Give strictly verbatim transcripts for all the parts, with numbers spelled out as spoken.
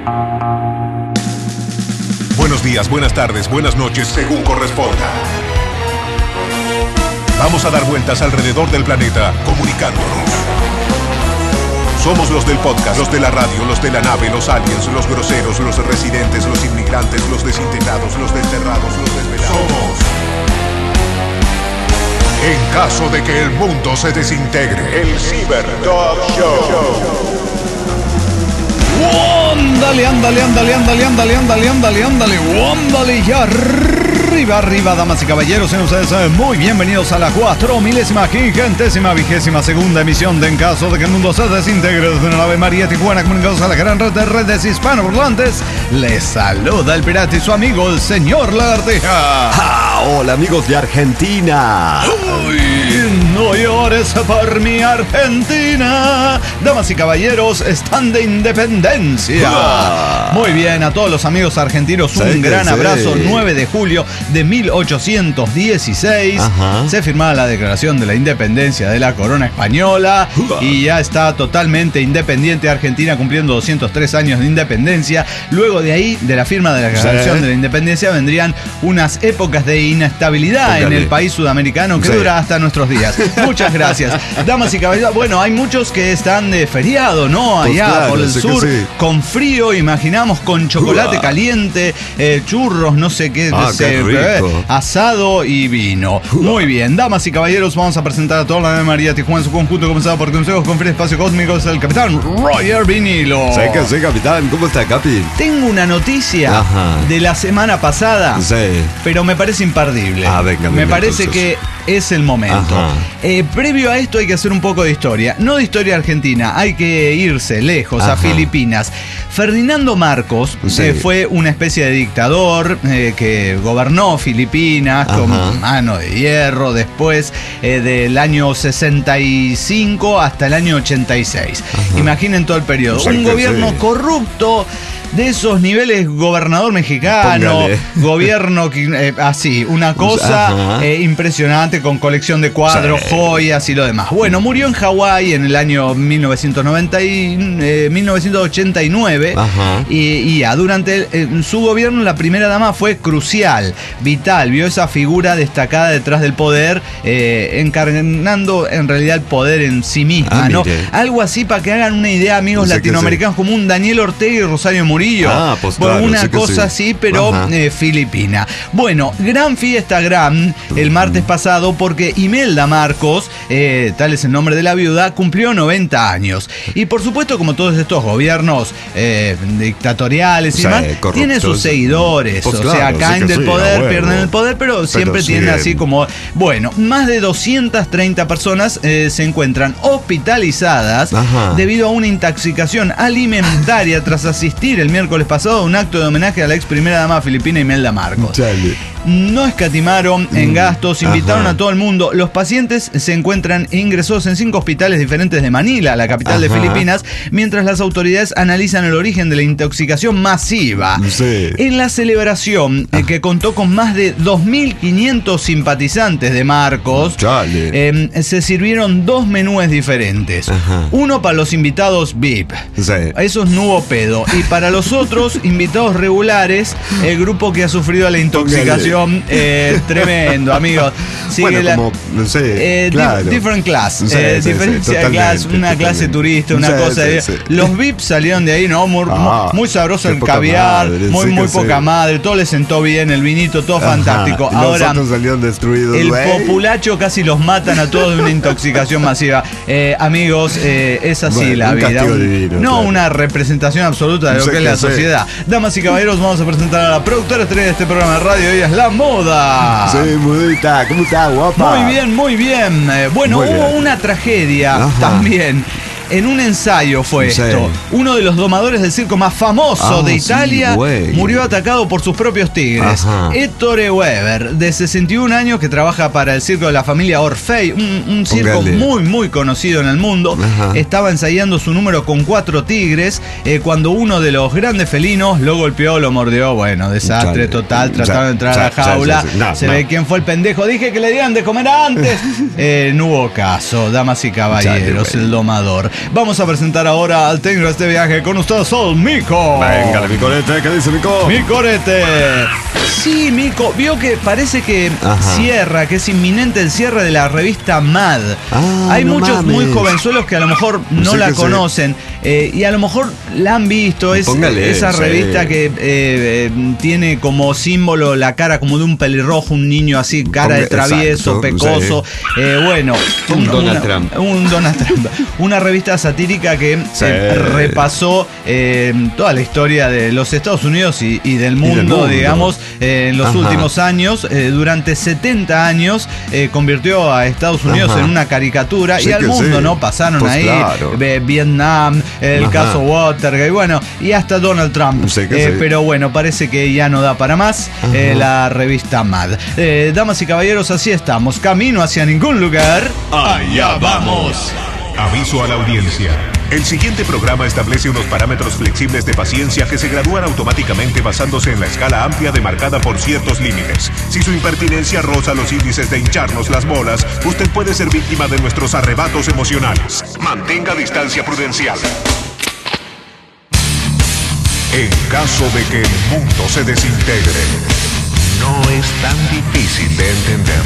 Buenos días, buenas tardes, buenas noches, según corresponda. Vamos a dar vueltas alrededor del planeta, comunicándonos. Somos los del podcast, los de la radio, los de la nave, los aliens, los groseros, los residentes, los inmigrantes, los desintegrados, los desterrados, los desvelados. Somos. En caso de que el mundo se desintegre, el Cyber Talk Show. Ándale, ándale, ándale, ándale, ándale, ándale, ándale, ándale, ándale, ya arriba, arriba, damas y caballeros, sean ustedes muy bienvenidos a la cuatro milésima, quingentésima, vigésima segunda emisión de En Caso de que el Mundo se Desintegre desde una nave María Tijuana, comunicados a la gran red de redes hispanoparlantes. Les saluda el pirata y su amigo, el señor Lagartija. Ah, hola amigos de Argentina. Uy, no llores por mi Argentina. Damas y caballeros, están de independencia. Ah. Muy bien, a todos los amigos argentinos un sí, gran sí. abrazo. nueve de julio de mil ochocientos dieciséis. Ajá. Se firmaba la declaración de la independencia de la corona española. Uh. Y ya está totalmente independiente Argentina, cumpliendo doscientos tres años de independencia. Luego de ahí, de la firma de la declaración Sí. de la independencia, vendrían unas épocas de inestabilidad Póngale. en el país sudamericano que Sí. dura hasta nuestros días. Muchas gracias. Damas y caballeros, bueno, hay muchos que están de feriado, ¿no? Pues Allá claro, por el sé que sur, sí. con frío, imaginamos, con chocolate Uah. caliente, eh, churros, no sé qué, Ah, sé, qué rico. eh, asado y vino. Uah. Muy bien, damas y caballeros, vamos a presentar a toda la nave María Tijuana en su conjunto, comenzado por consejos con fin espacio cósmico, es el capitán Roger Vinilo. Sé que sí, capitán. ¿Cómo está, Capi? Tengo una noticia Ajá. de la semana pasada, Sí. pero me parece imperdible. Ah, venga, me venga, parece entonces. que es el momento. Ajá. Eh, previo a esto hay que hacer un poco de historia. No de historia argentina, hay que irse lejos, Ajá. a Filipinas. Ferdinando Marcos Sí. eh, fue una especie de dictador eh, que gobernó Filipinas Ajá. con mano de hierro después eh, del año sesenta y cinco hasta el año ochenta y seis. Ajá. Imaginen todo el periodo. O sea Un que gobierno sí. corrupto. De esos niveles, gobernador mexicano, Póngale. gobierno eh, así, una cosa Ajá. eh, impresionante con colección de cuadros, Sí. joyas y lo demás. Bueno, murió en Hawái en el año mil novecientos noventa y, eh, mil novecientos ochenta y nueve. Ajá. Y, y ya, durante el- eh, su gobierno la primera dama fue crucial, vital, vio esa figura destacada detrás del poder, eh, encarnando en realidad el poder en sí misma, Ah, ¿no? mire. Algo así para que hagan una idea, amigos Sé que latinoamericanos, como un Daniel Ortega y Rosario Murillo. Ah, pues Bueno, claro, una sé que cosa sí. así, pero Ajá. eh, filipina. Bueno, gran fiesta, gran, el martes pasado, porque Imelda Marcos, eh, tal es el nombre de la viuda, cumplió noventa años. Y por supuesto, como todos estos gobiernos eh, dictatoriales y Sí, demás, corruptos. tienen sus seguidores. Pues o claro, sea, sí caen que del sí, poder, a huevo. pierden el poder, pero siempre Pero tienen siguen. así como... Bueno, más de doscientas treinta personas eh, se encuentran hospitalizadas Ajá. debido a una intoxicación alimentaria tras asistir el miércoles pasado a un acto de homenaje a la ex primera dama filipina Imelda Marcos. Chale. No escatimaron en Mm, gastos, invitaron ajá. a todo el mundo. Los pacientes se encuentran ingresados en cinco hospitales diferentes de Manila, la capital de Ajá. Filipinas, mientras las autoridades analizan el origen de la intoxicación masiva. Sí. En la celebración, eh, que contó con más de dos mil quinientos simpatizantes de Marcos, Chale. eh, se sirvieron dos menúes diferentes. Ajá. Uno para los invitados V I P. Sí. A esos no hubo pedo. Y para los otros invitados regulares, el grupo que ha sufrido la intoxicación, eh, tremendo, amigos. Sigue Bueno, la- como, no sé, eh, di- claro. different class, Sí, eh, sí, sí, diferencia de totalmente, clase, una clase totalmente. turista, una Sí, cosa sí, de- sí. Los V I P salieron de ahí, ¿no? Muy, Ah, muy sabroso qué el poca caviar, madre, muy, sí muy que poca sí. madre, todo les sentó bien, el vinito, todo Ajá. fantástico. Y Ahora, los otros salieron destruidos, el güey. populacho casi los matan a todos de una intoxicación masiva. Eh, amigos, eh, es así Bueno, la un vida. castigo Un- divino, no claro. una representación absoluta de lo Sí que es que la sí. sociedad. Damas y caballeros, vamos a presentar a la productora estrella de este programa de radio. Ella es La Moda. Sí, mudita, ¿cómo está, guapa? Muy bien, muy bien. Eh, bueno, Muy hubo bien. una tragedia Ajá. también. En un ensayo fue Sí. esto. Uno de los domadores del circo más famoso Ah, de sí, Italia güey. murió atacado por sus propios tigres. Ajá. Ettore Weber, de sesenta y un años, que trabaja para el circo de la familia Orfei, un, un circo Póngale. muy, muy conocido en el mundo. Ajá. Estaba ensayando su número con cuatro tigres eh, cuando uno de los grandes felinos lo golpeó, lo mordió. Bueno, desastre Chale. total. Ya, Trataron de entrar ya, a la jaula. ya, ya, ya. No, Se no. ve quién fue el pendejo. Dije que le dieran de comer antes. Eh, no hubo caso, damas y caballeros, Chale, güey. el domador. Vamos a presentar ahora al técnico de este viaje con ustedes, Sol Mico. Véngale, mi corete, ¿qué dice Mico? Mi corete. Sí, Mico, vio que parece que Ajá. cierra, que es inminente el cierre de la revista Mad. Ah, Hay no muchos mames. muy jovenzuelos que a lo mejor no Sí la que sí. conocen eh, y a lo mejor la han visto. Es Póngale, esa sí. revista que eh, eh, tiene como símbolo la cara como de un pelirrojo, un niño así, cara de Ponga- travieso, exacto, pecoso. sí. Eh, bueno, Un una- Donald una- Trump. Un Donald Trump. Una revista satírica que Sí. eh, repasó eh, toda la historia de los Estados Unidos y, y del mundo, mundo. digamos, eh, en los Ajá. últimos años. Eh, durante setenta años eh, convirtió a Estados Unidos Ajá. en una caricatura Sí y al que mundo, sí. ¿no? Pasaron Pues ahí claro. eh, Vietnam, el Ajá. caso Watergate, bueno, y hasta Donald Trump. Sí que Eh, sí. Pero bueno, parece que ya no da para más eh, la revista Mad. Eh, damas y caballeros, así estamos. Camino hacia ningún lugar. Allá vamos. Aviso a la audiencia. El siguiente programa establece unos parámetros flexibles de paciencia que se gradúan automáticamente basándose en la escala amplia demarcada por ciertos límites. Si su impertinencia roza los índices de hincharnos las bolas, usted puede ser víctima de nuestros arrebatos emocionales. Mantenga distancia prudencial. En caso de que el mundo se desintegre, no es tan difícil de entender.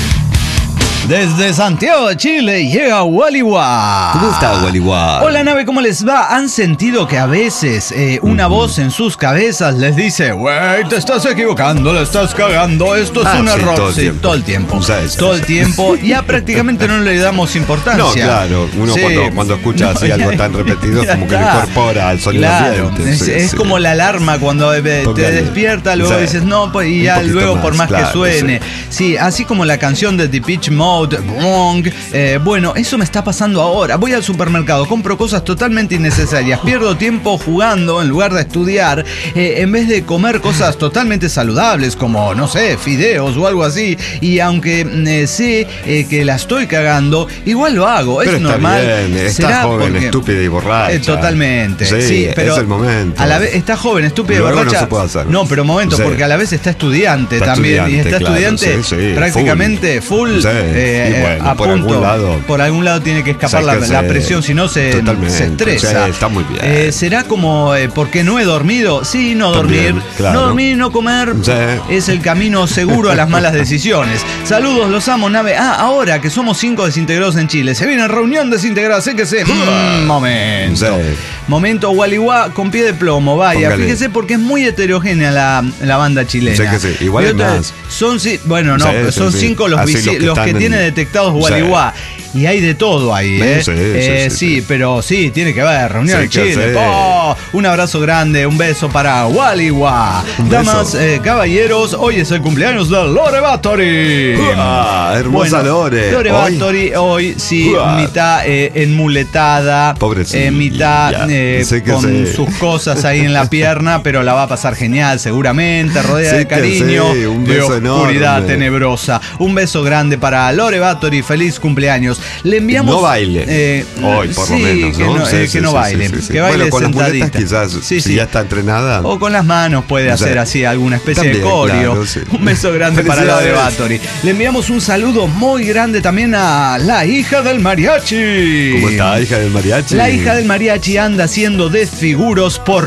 Desde Santiago de Chile llega Waliwa. ¿Cómo está, Waliwa? Hola, nave, ¿cómo les va? ¿Han sentido que a veces eh, una voz en sus cabezas les dice, güey, te estás equivocando, le estás cagando, esto es Ah, un sí, error? todo el Sí, tiempo. todo el tiempo. Sí, sí, todo sí. el tiempo. Ya prácticamente no le damos importancia. No, claro. Uno Sí. cuando, cuando escucha No, así ya- algo tan repetido, ya como que está. le incorpora al sonido Claro, ambiente. es, Sí, es sí. como la alarma cuando eh, te Póngale. despierta, luego Sí. dices no, pues, y Un ya poquito luego por más más, claro, que suene. Sí. así como la canción de Depeche Mode, Wrong. Eh, bueno, eso me está pasando ahora. Voy al supermercado, compro cosas totalmente innecesarias, pierdo tiempo jugando en lugar de estudiar, eh, en vez de comer cosas totalmente saludables como, no sé, fideos o algo así. Y aunque eh, sé eh, que la estoy cagando, igual lo hago. Pero es está normal. bien, está ¿Será joven, porque- estúpida y borracha. Eh, totalmente. Sí, Sí, pero es el momento. A la vez está joven, estúpida y Luego no borracha. se puede hacer. No, pero momento, Sí. porque a la vez está estudiante Está también. y estudiante, está claro, estudiante sí, sí, prácticamente full, Sí, eh, y bueno, a por punto. algún lado. Por algún lado tiene que escapar Sí, la, que la sí. presión, si no se, Totalmente. se estresa. Sí, está muy bien. Eh, ¿Será como eh, porque no he dormido? Sí, no También, dormir. claro. No dormir y no comer Sí. es el camino seguro a las malas decisiones. Saludos, los amo, nave. Ah, ahora que somos cinco desintegrados en Chile, se viene reunión desintegrada, sé que sé. Mm, momento. Sí. Momento Waliwa con pie de plomo, vaya. Póngale. Fíjese porque es muy heterogénea la, la banda chilena. Sé que sí, igual Y es otra- más. Son, ci- bueno, no, Sí, sí, son sí. cinco los, Así visi- los que los que están tiene en- detectados Sí. Waliwa. Y hay de todo ahí, Sí, ¿eh? sí, sí, Eh, sí, sí, sí. pero sí, tiene que haber reunión Sí en que Chile. sí. Oh, un abrazo grande, un beso para Waliwa. Un beso. Damas, eh, caballeros, hoy es el cumpleaños de Lore Bathory. Ah, hermosa Bueno, Lore. Lore Hoy- Bathory hoy sí, Uah. mitad eh, enmuletada, Pobrecilla. eh, mitad eh, Sé que con sé. sus cosas ahí en la pierna, pero la va a pasar genial, seguramente, rodeada Sé de que cariño, sí, un de beso oscuridad enorme. tenebrosa. Un beso grande para Lore Bathory, feliz cumpleaños. Le enviamos... No baile. eh, Hoy, por sí, lo menos, que ¿no? no, Sí, eh, sí, que no sí, baile, sí, sí, sí. que baile Bueno, con las sentadita. muletas quizás, Sí, si sí. ya está entrenada. O con las manos puede O sea, hacer así alguna especie también, de coreo. claro, sí. Un beso grande para la de Felicidades. Bathory. Le enviamos un saludo muy grande también a la hija del mariachi. ¿Cómo está, hija del mariachi? La hija del mariachi anda haciendo desfiguros por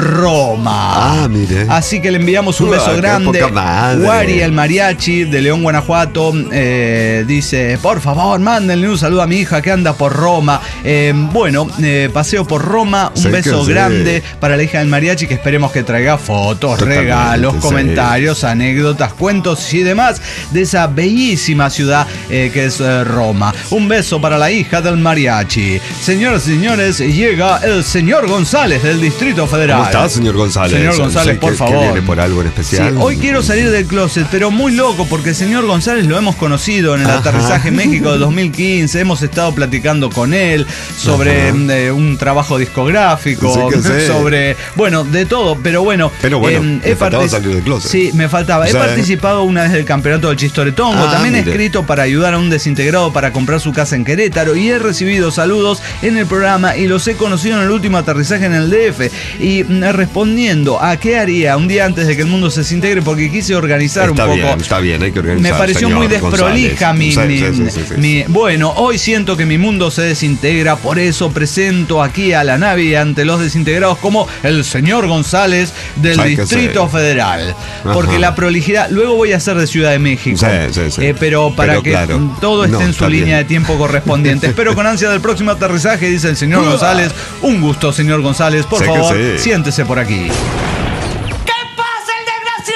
Roma. Ah, mire. Así que le enviamos un Uah, beso qué grande. poca madre. Wari, el mariachi de León, Guanajuato, eh, dice, por favor, mándenle un saludo a mi hija que anda por Roma. Eh, bueno, eh, paseo por Roma, un Sé beso que sí. grande para la hija del mariachi que esperemos que traiga fotos, Totalmente, regalos, sí. comentarios, anécdotas, cuentos y demás de esa bellísima ciudad eh, que es eh, Roma. Un beso para la hija del mariachi. Señoras y señores, llega el señor González del Distrito Federal. ¿Cómo está, señor González? Señor González, Sé por que- favor. que viene por algo en Sí, especial. hoy quiero salir del closet, pero muy loco, porque el señor González lo hemos conocido en el Ajá. aterrizaje en México de dos mil quince. Hemos estado platicando con él sobre Ajá. eh, un trabajo discográfico, Sí que sí. sobre, bueno, de todo, pero bueno. Pero bueno, eh, le faltaba partici- salir del closet. Sí, me faltaba. He Sí. participado una vez del campeonato del Chistoretongo. Ah, También he mire. escrito para ayudar a un desintegrado para comprar su casa en Querétaro y he recibido saludos en el programa y los he conocido en el último aterrizaje aterrizaje en el D F. Y mm, respondiendo a qué haría un día antes de que el mundo se desintegre, porque quise organizar Está un poco. bien, está bien, hay que organizar. Me pareció señor muy desprolija González. mi, Sí, mi, sí, sí, sí, sí. mi- Bueno, hoy siento que mi mundo se desintegra, por eso presento aquí a la Navi ante los desintegrados como el señor González del ¿Sabes qué Distrito sé? Federal. Porque Ajá. la prolijidad, luego voy a hacer de Ciudad de México. Sí, sí, sí. Eh, pero para Pero que claro. todo esté No, en su está línea bien. de tiempo correspondiente. Espero con ansia del próximo aterrizaje, dice el señor González. Un gusto, señor González. Por Sé que favor, sí. siéntese por aquí. ¿Qué pasa, el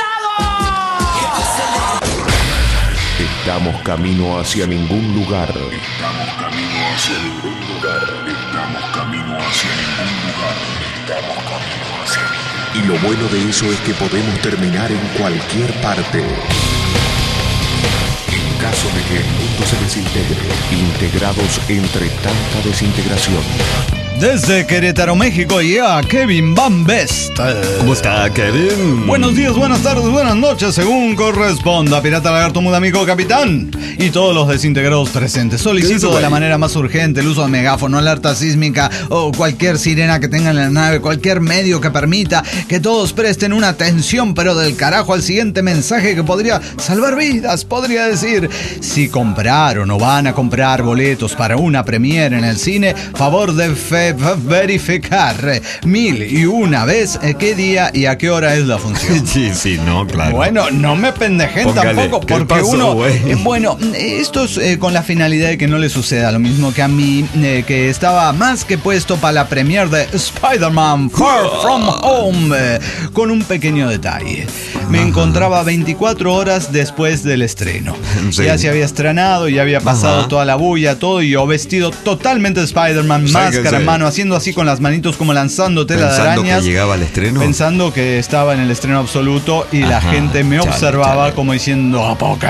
desgraciado? Estamos camino hacia ningún lugar. Estamos camino hacia ningún lugar. Estamos camino hacia ningún lugar. Estamos camino hacia ningún Y lo bueno de eso es que podemos terminar en cualquier parte. En caso de que el mundo se desintegre, integrados entre tanta desintegración. Desde Querétaro, México, ya Kevin Van Best. ¿Cómo está, Kevin? Buenos días, buenas tardes, buenas noches, según corresponda. Pirata Lagarto, Muda Amigo, Capitán. Y todos los desintegrados presentes. Solicito de la manera más urgente el uso de megáfono, alerta sísmica o cualquier sirena que tenga en la nave, cualquier medio que permita que todos presten una atención, pero del carajo, al siguiente mensaje que podría salvar vidas. Podría decir, si compraron o van a comprar boletos para una premiere en el cine, favor de fe verificar mil y una vez eh, qué día y a qué hora es la función. Sí, sí, no, claro. Bueno, no me pendejen Póngale, tampoco, ¿qué porque pasó, uno... güey? eh, bueno, esto es eh, con la finalidad de que no le suceda lo mismo que a mí, eh, que estaba más que puesto para la premiere de Spider-Man Far From Home, eh, con un pequeño detalle. Me Ajá. encontraba veinticuatro horas después del estreno. Sí. Ya se había estrenado, ya había pasado Ajá. toda la bulla, todo, y yo vestido totalmente de Spider-Man, Sí, máscara que en sí. mano, haciendo así con las manitos como lanzando tela de Pensando arañas. que llegaba al estreno. Pensando que estaba en el estreno absoluto y la Ajá, gente me chale, observaba chale. como diciendo, ¡a poca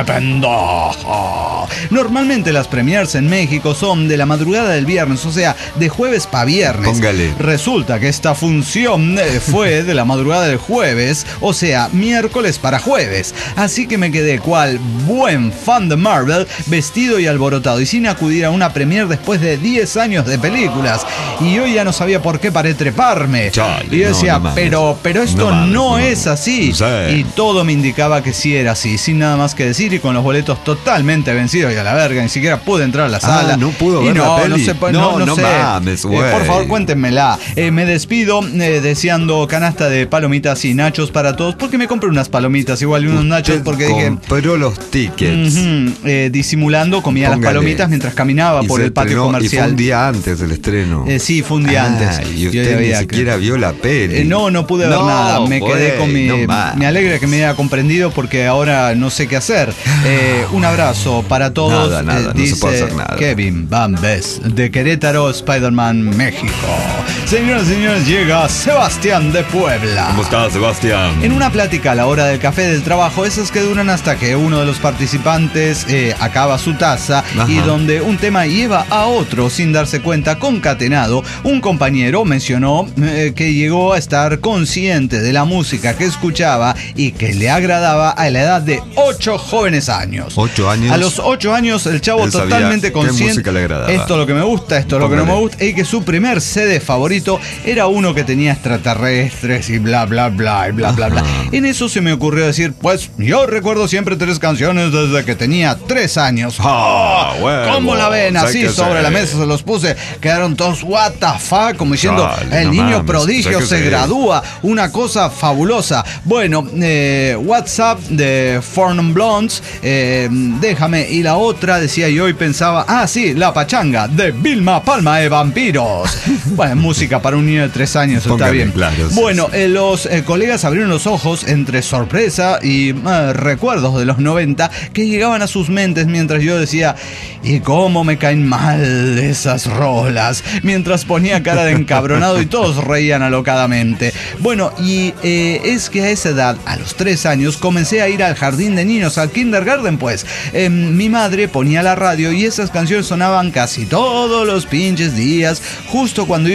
pendejo! Normalmente las premiers en México son de la madrugada del viernes, o sea, de jueves para viernes. Póngale. Resulta que esta función eh, fue de la madrugada del jueves, o sea, miércoles para jueves. Así que me quedé cual buen fan de Marvel, vestido y alborotado y sin acudir a una premier después de diez años de películas. Y yo ya no sabía por qué paré treparme. Chale, y yo no, decía, no mames. pero, pero esto No mames, no, no es mames. así. Sí. Y todo me indicaba que sí era así, sin nada más que decir y con los boletos totalmente vencidos y a la verga, ni siquiera pude entrar a la sala. Ah, no pudo y ver no, la peli. no se puede- No, no, no no sé. mames, Eh, güey. por favor, cuéntenmela. Eh, me despido eh, deseando canasta de palomitas y nachos para todos, porque me compré unas palomitas igual y unos nachos Usted porque dije... compró los tickets. Ujú, eh, disimulando, comía las Póngale. palomitas mientras caminaba Y por se el patio estrenó, Y fue comercial. un día antes del estreno. Eh, sí, fue un día Ah, antes. Y Yo usted ya ni había- siquiera vio la peli. Eh, no, no pude ver No, nada. Me quedé güey, con mi. no más. me alegra que me haya comprendido porque ahora no sé qué hacer. Eh, un abrazo para todos. Nada, nada, eh, no se dice puede hacer nada. Kevin Van Best de Querétaro, Spider-Man, México. Señoras y señores, llega Sebastián de Puebla. ¿Cómo está, Sebastián? En una plática a la hora del café del trabajo, esas que duran hasta que uno de los participantes eh, acaba su taza Ajá. y donde un tema lleva a otro sin darse cuenta, concatenado, un compañero mencionó eh, que llegó a estar consciente de la música que escuchaba y que le agradaba a la edad de ocho jóvenes años. ¿Ocho años? A los ocho años el chavo Él sabía totalmente qué consciente. música le agradaba. Esto es lo que me gusta, esto es lo que no me Póngale. gusta. Y que su primer C D favorito era uno que tenía extraterrestres y bla bla bla y bla bla bla. Ajá. En eso se me ocurrió decir, pues yo recuerdo siempre tres canciones desde que tenía tres años. Ah, ¡Oh! huevo. ¿Cómo la ven? Sé Así que sobre sé. la mesa se los puse. Quedaron todos what the fuck, como diciendo, Chale, el no niño mames, prodigio sé que se sé. gradúa. Una cosa fabulosa. Bueno, eh, WhatsApp de Four Non Blondes, eh, déjame. Y la otra decía yo y pensaba, ah, sí, La Pachanga de Vilma Palma de Vampiros. Bueno, música para un niño de tres años, está Póngale, bien. claro, sí, Bueno, eh, los eh, colegas abrieron los ojos entre sorpresa y eh, recuerdos de los noventa que llegaban a sus mentes mientras yo decía, y cómo me caen mal esas rolas, mientras ponía cara de encabronado y todos reían alocadamente. Bueno, y eh, es que a esa edad, a los tres años, comencé a ir al jardín de niños, al kindergarten, pues. Eh, mi madre ponía la radio y esas canciones sonaban casi todos los pinches días, justo cuando íbamos a salir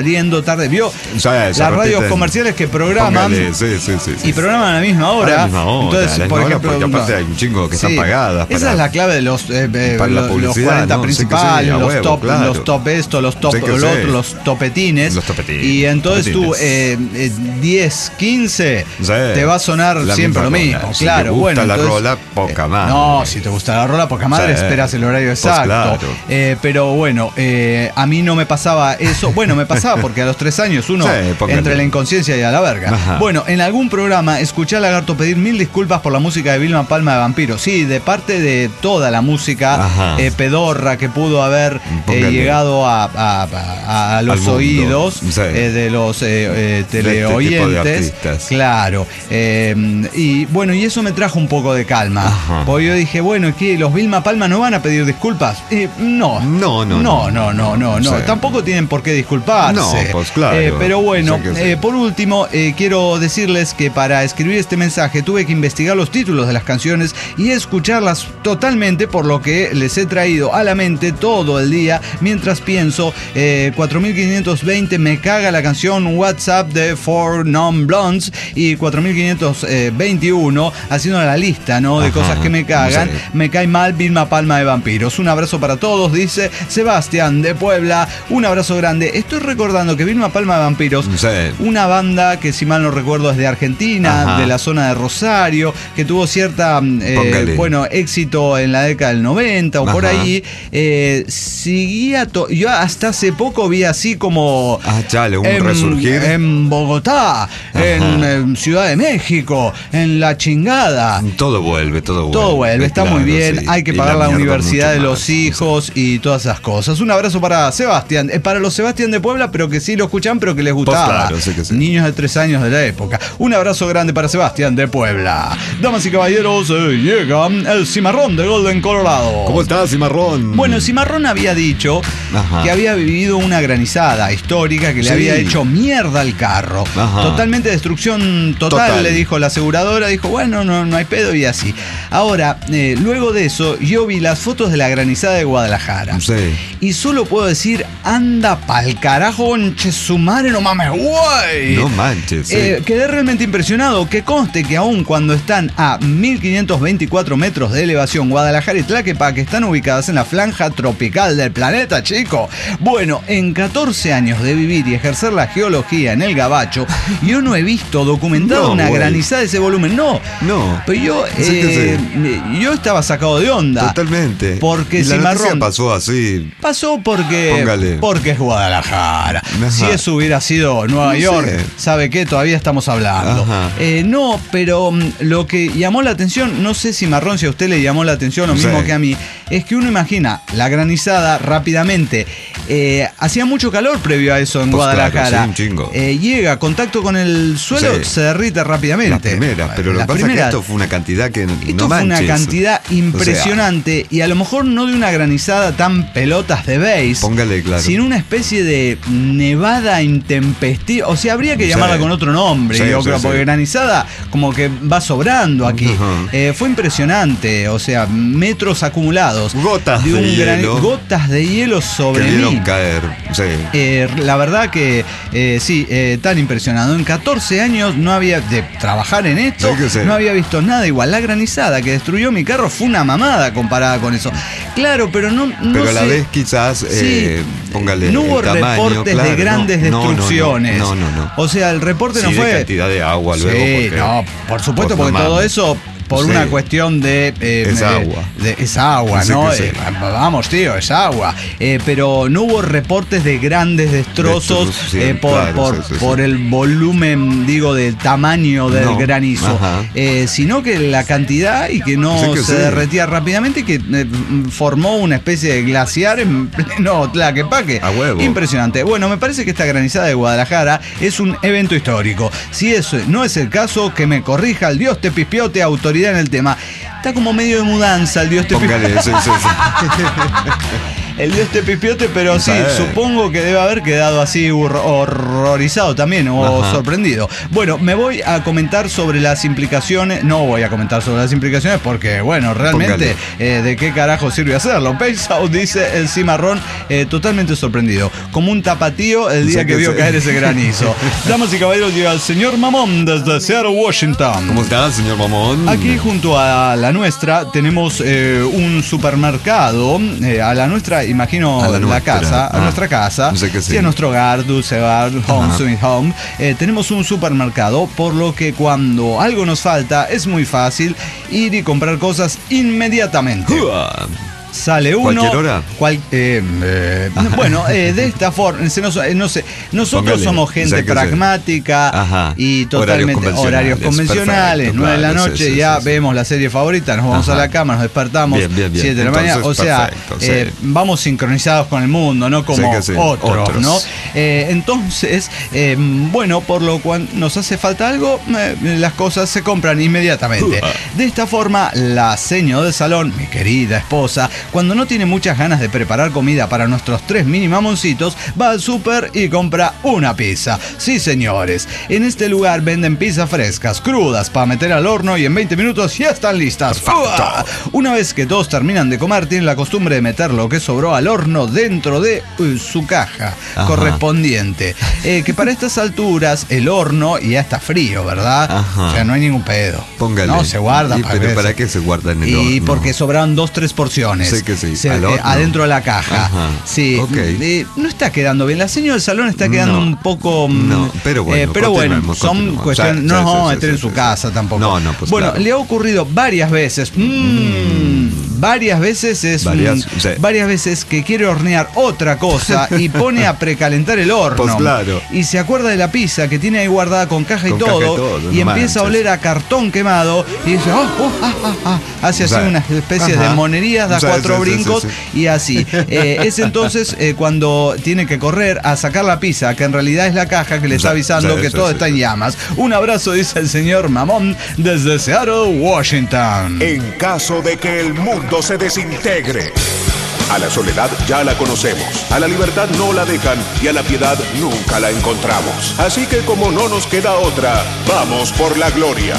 saliendo tarde. Vio O sea, las se radios repiten. comerciales que programan Póngale, sí, sí, sí, sí. y programan a la misma hora. A la misma hora, Entonces, a la por misma hora, ejemplo, porque aparte no. hay un chingo que Sí, están pagadas. Esa para- es la clave de los, eh, eh, para la los, los publicidad, cuarenta ¿no? Sí que sí, principales, a los, huevo, top, claro. los top esto, los top Sí que lo sí. otro, los topetines. Los topetines, Y entonces tú, topetines. eh, eh, diez, quince, Sí. te va a sonar La siempre lo misma mismo. rola. Si Claro, te gusta bueno. la entonces, rola, poca eh, madre. No, si te gusta la rola, poca madre, Sí. esperas el horario Pues exacto. claro. Eh, pero bueno, eh, a mí no me pasaba eso. Bueno, me pasaba porque a los tres años uno Sí, póngale. entre la inconsciencia y a la verga. Ajá. Bueno, en algún programa escuché a Lagarto pedir mil disculpas por la música de Vilma Palma de Vampiro. Sí, de parte de toda la música Ajá. eh, pedorra que pudo haber eh, Póngale. llegado a, a- a- a los Al mundo. oídos Sí. eh, de los eh, eh, este tipo de teleoyentes. artistas. Claro. Eh, y bueno, y eso me trajo un poco de calma. Ajá. Porque yo dije, bueno, ¿qué? ¿Los Vilma Palma no van a pedir disculpas? Eh, no. No, no, No, no. no, no, no, no. Sí. Tampoco tienen por qué disculparse. No, pues claro. Eh, pero bueno, Yo qué sé. eh, por último, eh, quiero decirles que para escribir este mensaje tuve que investigar los títulos de las canciones y escucharlas totalmente, por lo que les he traído a la mente todo el día mientras pienso. eh, cuatro mil quinientos veinte me caga la canción WhatsApp de Four Non Blondes y cuatro mil quinientos veintiuno haciendo la lista, ¿no? De Ajá, cosas que me cagan. sí. Me cae mal Vilma Palma de Vampiros. Un abrazo para todos, dice Sebastián de Puebla. Un abrazo grande. Estoy recordando que Vilma Palma de Vampiros, Sí. una banda que si mal no recuerdo es de Argentina, Ajá. de la zona de Rosario, que tuvo cierta eh, Póngale. bueno, éxito en la década del noventa o por Ajá. ahí. Eh, seguía to- yo hasta hace poco vi así como Ah, chale, un en, resurgir. en Bogotá, en, en Ciudad de México, en La Chingada. Todo vuelve, todo vuelve. Todo vuelve, está Claro, muy bien. sí. Hay que Y pagar la, mierda universidad mucho de más, los hijos y todas esas cosas. Un abrazo para Sebastián. Eh, para los Sebastián de Puebla, pero que sí lo escuchan, pero que les gustaba. Pues claro, sí que sí. Niños de tres años de la época. Un abrazo grande para Sebastián de Puebla. Damas y caballeros, eh, llega el cimarrón de Golden Colorado. ¿Cómo estás, Cimarrón? Bueno, el Cimarrón había dicho Ajá. que había vivido una granizada histórica que le Sí. había hecho mierda al carro. Ajá. Totalmente destrucción total, Total. le dijo la aseguradora. Dijo, bueno, no, no hay pedo y así. Ahora, eh, luego de eso, yo vi las fotos de la granizada de Guadalajara. Sí. Y solo puedo decir, anda pa'l carajo, conche su madre, no mames, güey. No manches. Sí. Eh, quedé realmente impresionado. Que conste que aún cuando están a mil quinientos veinticuatro metros de elevación, Guadalajara y Tlaquepaque están ubicadas en la franja tropical del planeta, chico. Bueno, en catorce años de vivir y ejercer la geología en el Gabacho, yo no he visto documentada No, una güey. granizada de ese volumen. No. No. Pero yo, Sí que eh, yo estaba sacado de onda. Totalmente. Porque y la noticia Cimarrón pasó así. pasó porque, Póngale. porque es Guadalajara. Ajá. Si eso hubiera sido Nueva No York, sé. ¿sabe qué? Todavía estamos hablando. Ajá. Eh, no, pero mm, lo que llamó la atención, no sé si Marrón, si a usted le llamó la atención lo mismo Sí. que a mí, es que uno imagina la granizada rápidamente. Eh, hacía mucho calor previo a eso en Pues Guadalajara. claro, sí, un chingo. Eh, llega, contacto con el suelo, Sí. se derrite rápidamente. La primera, pero lo La que pasa es que primera- esto fue una cantidad que esto no fue una manches. cantidad O sea, impresionante y a lo mejor no de una granizada tan pelotas de base, Póngale, claro. sino una especie de nevada intempestiva. O sea, habría que Sí. llamarla con otro nombre, Sí, yo sí, creo, sí. porque granizada como que va sobrando aquí. Ajá. Eh, fue impresionante, o sea, metros acumulados. Gotas de gran- hielo. Gotas de hielo que sobre vieron mí. caer. Sí. Eh, la verdad que eh, sí, eh, tan impresionado. En catorce años no había de trabajar en esto, Sí que sí. no había visto nada igual. La granizada que destruyó mi carro fue una mamada comparada con eso. Claro, pero no, no Pero a la sé. vez quizás, Sí. eh, póngale No hubo el tamaño, reportes claro, de grandes no, no, no, no, destrucciones. No, no, no. O sea, el reporte no Sí, fue. de cantidad de agua Sí, luego. porque- no, por supuesto, pues, no porque todo mames. eso por Sí. una cuestión de... eh, Es eh, agua. de- es agua, Sí, ¿no? que sí. Eh, vamos, tío, es agua. Eh, pero no hubo reportes de grandes destrozos Destrozos, sí, eh, por, claro, por, sí, sí, por sí. el volumen, digo, del tamaño del No, granizo, ajá. eh, sino que la cantidad y que no Sí que se sí. derretía rápidamente y que eh, formó una especie de glaciar en pleno Tlaquepaque. A huevo. Impresionante. Bueno, me parece que esta granizada de Guadalajara es un evento histórico. Si eso no es el caso, que me corrija el Dios te pispiote, autoridad en el tema. Está como medio de mudanza el Dios te Póngale, pispiote. sí, sí, sí. El dios Tepipiote, pero sí, Sí. supongo que debe haber quedado así hor- horrorizado también o Ajá. sorprendido. Bueno, me voy a comentar sobre las implicaciones. No voy a comentar sobre las implicaciones porque, bueno, realmente, eh, ¿de qué carajo sirve hacerlo? Pesado, dice el cimarrón, eh, totalmente sorprendido. Como un tapatío el día Sí que que vio sí. caer ese granizo. Damas y caballeros, llega el señor Mamón desde Seattle, Washington. ¿Cómo está, señor Mamón? Aquí junto a la nuestra tenemos eh, un supermercado. Eh, a la nuestra, imagino, A la la nuestra. casa, a Ah, nuestra casa, no sé qué sí, sí. a nuestro hogar, Dulce Hogar, Home, Ajá. Sweet Home. Eh, tenemos un supermercado, por lo que cuando algo nos falta es muy fácil ir y comprar cosas inmediatamente. Uah. Sale uno. ¿Cualquier hora? cual- eh, eh, bueno, eh, de esta forma, se nos- eh, no sé, nosotros Póngale, somos gente ya que sé. pragmática Ajá. y Horarios totalmente convencionales, horarios convencionales, perfecto, nueve de la claro, noche, sí, sí, ya sí, sí. vemos la serie favorita, nos vamos Ajá. a la cama, nos despertamos, Bien, bien, bien. siete de la mañana, o Entonces, sea, perfecto, eh, sí. vamos sincronizados con el mundo, no como Sí que sí, otros, otros. ¿no? Eh, entonces, eh, bueno, por lo cual nos hace falta algo, eh, las cosas se compran inmediatamente. De esta forma, la seño del salón, mi querida esposa, cuando no tiene muchas ganas de preparar comida para nuestros tres mini mamoncitos, va al súper y compra una pizza. Sí, señores, en este lugar venden pizzas frescas, crudas, para meter al horno y en veinte minutos ya están listas. ¡Uah! Una vez que todos terminan de comer, tienen la costumbre de meter lo que sobró al horno dentro de uh, su caja Ajá. correspondiente. Eh, que para estas alturas el horno ya está frío, ¿verdad? Ajá. O sea, no hay ningún pedo. Póngale. No, se guarda. ¿Y para pero que para se- qué se guarda en el y horno? porque sobraron dos, tres porciones. Sí que sí, Se- al eh, horno. adentro de la caja. Ajá. Sí. Ok. Eh, no está quedando bien. La señora del salón está quedando No. un poco. mm, No, pero bueno, eh, pero bueno, continuemos, son continuemos. cuestiones. Sí, No nos sí, vamos a sí, meter sí, en su sí, casa sí. tampoco. No, no, pues bueno, claro. le ha ocurrido varias veces. mm, varias veces es. Varias, mm, sí. varias veces que quiere hornear otra cosa y pone a precalentar el horno. Pues claro. Y se acuerda de la pizza que tiene ahí guardada con caja y Con caja y todo. todo, y no empieza a manches. oler a cartón quemado. Y dice, oh, oh, ah, ah, ah. Hace O así sea, una especie ajá. de monerías, da O sea, cuatro sí, sí, sí, brincos sí. y así. Eh, es entonces eh, cuando tiene que correr a sacar la pizza, que en realidad es la caja que le está Sí, avisando sí, que sí, todo sí, está en sí. llamas. Un abrazo, dice el señor Mamón, desde Seattle, Washington. En caso de que el mundo se desintegre. A la soledad ya la conocemos, a la libertad no la dejan y a la piedad nunca la encontramos. Así que como no nos queda otra, vamos por la gloria.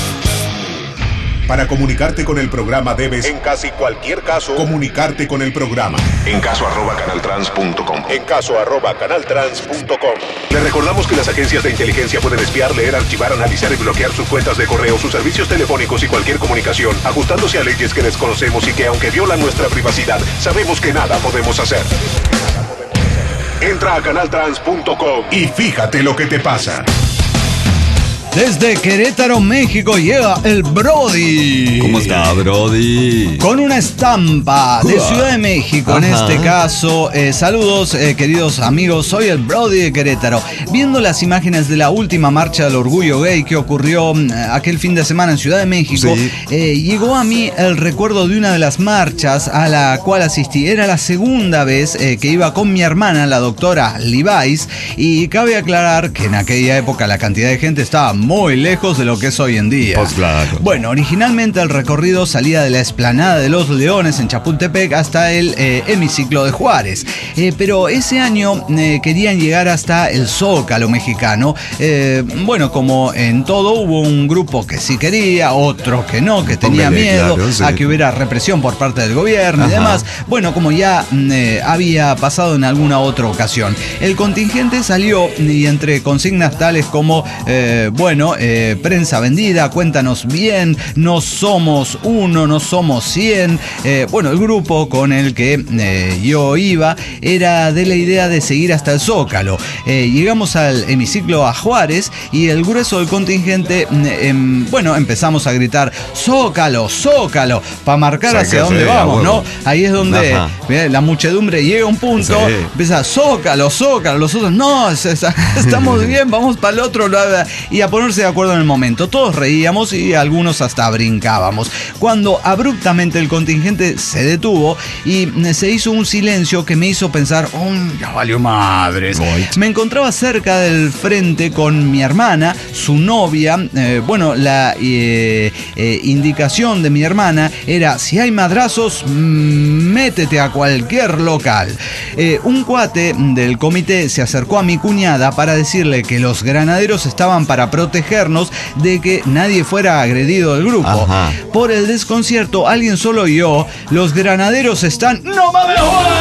Para comunicarte con el programa debes, en casi cualquier caso, comunicarte con el programa. En caso arroba canaltrans punto com. En caso arroba canaltrans punto com. Le recordamos que las agencias de inteligencia pueden espiar, leer, archivar, analizar y bloquear sus cuentas de correo, sus servicios telefónicos y cualquier comunicación, ajustándose a leyes que desconocemos y que, aunque violan nuestra privacidad, sabemos que nada podemos hacer. Entra a canaltrans punto com y fíjate lo que te pasa. Desde Querétaro, México, llega el Brody. ¿Cómo está, Brody? Con una estampa de Uah. Ciudad de México, en Ajá. este caso. Eh, saludos, eh, queridos amigos, soy el Brody de Querétaro. Viendo las imágenes de la última marcha del orgullo gay que ocurrió mm, aquel fin de semana en Ciudad de México, Sí. eh, llegó a mí el recuerdo de una de las marchas a la cual asistí. Era la segunda vez eh, que iba con mi hermana, la doctora Levi's, y cabe aclarar que en aquella época la cantidad de gente estaba muy lejos de lo que es hoy en día. Pues claro. Bueno, originalmente el recorrido salía de la explanada de los Leones en Chapultepec hasta el eh, hemiciclo de Juárez. Eh, pero ese año eh, querían llegar hasta el Zócalo mexicano. Eh, bueno, como en todo, hubo un grupo que sí quería, otro que no, que tenía Póngale, miedo claro, sí. a que hubiera represión por parte del gobierno y Ajá. demás. Bueno, como ya mm, eh, había pasado en alguna otra ocasión. El contingente salió y entre consignas tales como, eh, bueno, eh, prensa vendida, cuéntanos bien, no somos uno, no somos cien. Eh, bueno, el grupo con el que eh, yo iba era de la idea de seguir hasta el Zócalo. Eh, llegamos al hemiciclo a Juárez y el grueso del contingente, eh, em, bueno, empezamos a gritar Zócalo, Zócalo, para marcar Sí, hacia que dónde sí, a vamos, ¿no? huevo. Ahí es donde Ajá. eh, la muchedumbre llega a un punto, Sí. empieza Zócalo, Zócalo, los otros, no, es- es- estamos bien, vamos para el otro lado y a poner ponerse de acuerdo en el momento. Todos reíamos y algunos hasta brincábamos. Cuando abruptamente el contingente se detuvo y se hizo un silencio que me hizo pensar, oh, ya valió madres. Right. Me encontraba cerca del frente con mi hermana, su novia. Eh, bueno, la eh, eh, indicación de mi hermana era, si hay madrazos, mmm, métete a cualquier local. Eh, un cuate del comité se acercó a mi cuñada para decirle que los granaderos estaban para protegernos de que nadie fuera agredido del grupo. Ajá. Por el desconcierto, alguien solo oyó, los granaderos están... ¡No mames,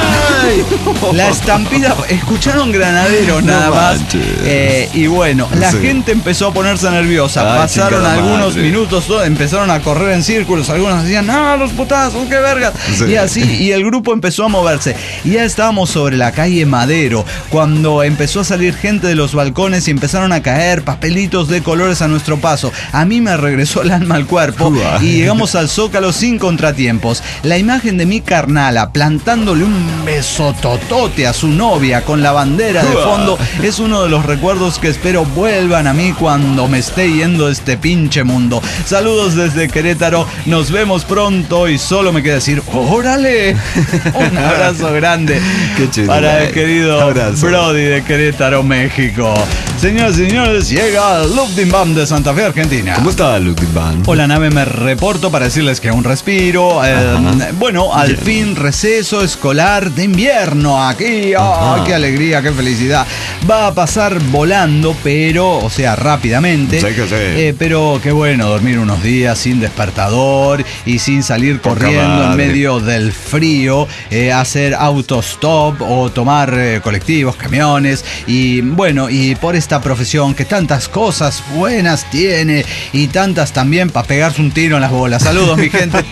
güey! La estampida... Escucharon granaderos No nada más. manches. Eh, y bueno, la Sí. gente empezó a ponerse nerviosa. Ay, Pasaron chingada algunos madre. minutos, todos empezaron a correr en círculos. Algunos decían, ¡no, los putazos, qué vergas! Sí. Y así, y el grupo empezó a moverse. Y ya estábamos sobre la calle Madero, cuando empezó a salir gente de los balcones y empezaron a caer papelitos de colores a nuestro paso. A mí me regresó el alma al cuerpo Uah. y llegamos al Zócalo sin contratiempos. La imagen de mi carnala plantándole un besototote a su novia con la bandera de fondo es uno de los recuerdos que espero vuelvan a mí cuando me esté yendo de este pinche mundo. Saludos desde Querétaro, nos vemos pronto y solo me queda decir, ¡órale! Un abrazo grande Qué chido, para el güey. querido Abrazo. Brody de Querétaro, México. Señoras y señores, llega el Lufthansa de Santa Fe, Argentina. ¿Cómo está Luke Band? Hola nave, me reporto para decirles que un respiro. Eh, bueno, al Bien. fin receso escolar de invierno aquí. ¡Oh, Ajá. qué alegría, qué felicidad! Va a pasar volando, pero, o sea, rápidamente. Sí que sí. Eh, pero qué bueno dormir unos días sin despertador y sin salir Poca corriendo en madre. medio del frío, eh, hacer autostop o tomar eh, colectivos, camiones. Y bueno, y por esta profesión que tantas cosas buenas tiene y tantas también para pegarse un tiro en las bolas. Saludos, mi gente.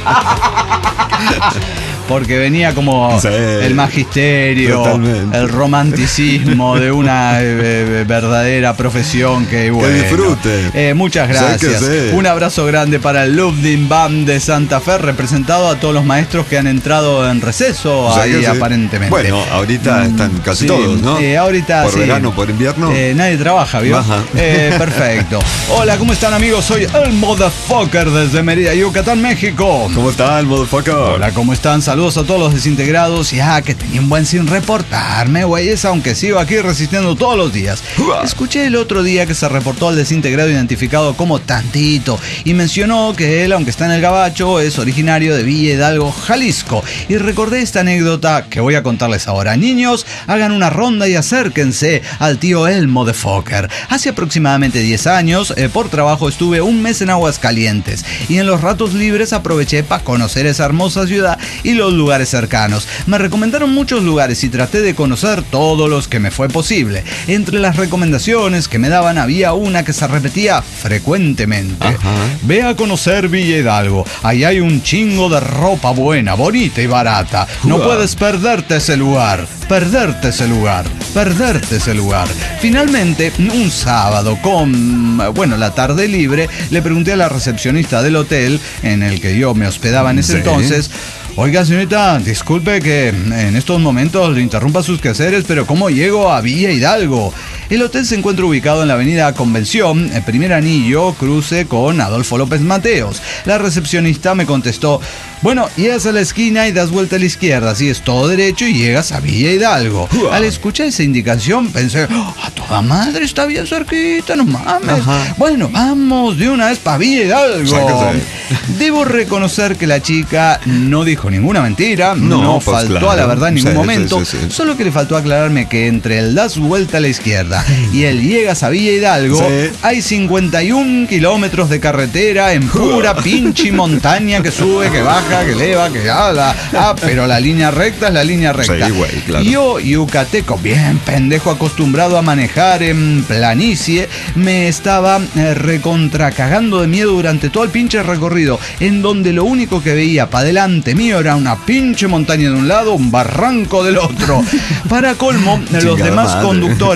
Porque venía como Sí, el magisterio, totalmente. el romanticismo de una eh, eh, verdadera profesión que bueno. disfrute. Eh, muchas Sí, gracias. que sí. Un abrazo grande para el Lufthansa de Santa Fe, representado a todos los maestros que han entrado en receso O sea ahí que sí. aparentemente. Bueno, ahorita Mm, están casi sí, todos, ¿no? eh, ahorita Por sí. verano, por invierno. Eh, nadie trabaja, ¿vio? Ajá. Eh, perfecto. Hola, ¿cómo están, amigos? Soy el Motherfucker desde Mérida, Yucatán, México. ¿Cómo está el motherfucker? Hola, ¿cómo están? Saludos a todos los desintegrados. Y ah, que tenía un buen sin reportarme, güeyes, aunque sigo aquí resistiendo todos los días. Uah. Escuché el otro día que se reportó al desintegrado identificado como Tantito y mencionó que él, aunque está en el Gabacho, es originario de Villa Hidalgo, Jalisco. Y recordé esta anécdota que voy a contarles ahora. Niños, hagan una ronda y acérquense al tío Elmo de Fokker. Hace aproximadamente diez años, eh, por trabajo, estuve un mes en Aguascalientes y en los ratos libres aproveché para conocer esa hermosa ciudad y los lugares cercanos. Me recomendaron muchos lugares y traté de conocer todos los que me fue posible. Entre las recomendaciones que me daban había una que se repetía frecuentemente. Ajá. Ve a conocer Villa Hidalgo. Ahí hay un chingo de ropa buena, bonita y barata. No Uah. puedes perderte ese lugar. Perderte ese lugar. Perderte ese lugar. Finalmente, un sábado con, bueno, la tarde libre, le pregunté a la recepcionista del hotel en el que yo me hospedaba en ese Sí. entonces: oiga, señorita, disculpe que en estos momentos le interrumpa sus quehaceres, pero ¿cómo llego a Villa Hidalgo? El hotel se encuentra ubicado en la avenida Convención, el primer anillo, cruce con Adolfo López Mateos. La recepcionista me contestó: bueno, llegas a la esquina y das vuelta a la izquierda, así es todo derecho y llegas a Villa Hidalgo. Uah. Al escuchar esa indicación pensé: oh, a toda madre, está bien cerquita, no mames. Ajá. Bueno, vamos de una vez para Villa Hidalgo. Sáquese. Debo reconocer que la chica no dijo ninguna mentira, no, No, pues faltó claro. a la verdad en ningún Sí, sí, momento, sí, sí. solo que le faltó aclararme que entre el das vuelta a la izquierda y el llegas a Villa Hidalgo Sí. hay cincuenta y un kilómetros de carretera en pura pinche montaña que sube, que baja, que eleva, que habla. Ah, pero la línea recta es la línea recta. Sí, güey, claro. Yo, yucateco, bien pendejo, acostumbrado a manejar en planicie, me estaba eh, recontracagando de miedo durante todo el pinche recorrido, en donde lo único que veía para adelante mío era una pinche montaña de un lado, un barranco del otro. Para colmo, los Chingada demás madre. conductores, todos bien